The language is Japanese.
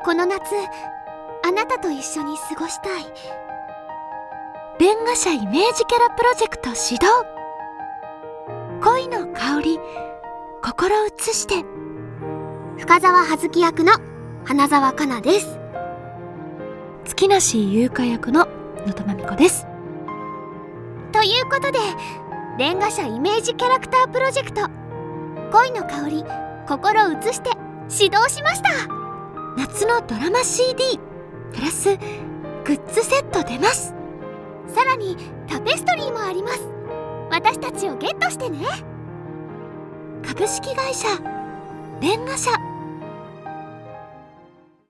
この夏あなたと一緒に過ごしたい。 レンガ社イメージキャラプロジェクト始動。恋の香り心移して。 深澤葉月役の花澤香菜です。 月梨優香役の野戸真美子です。 ということでレンガ社イメージキャラクタープロジェクト恋の香り心移して始動しました。 夏のドラマ CD プラスグッズセット出ます。 さらにタペストリーもあります。私たちをゲットしてね。 株式会社レンガ社。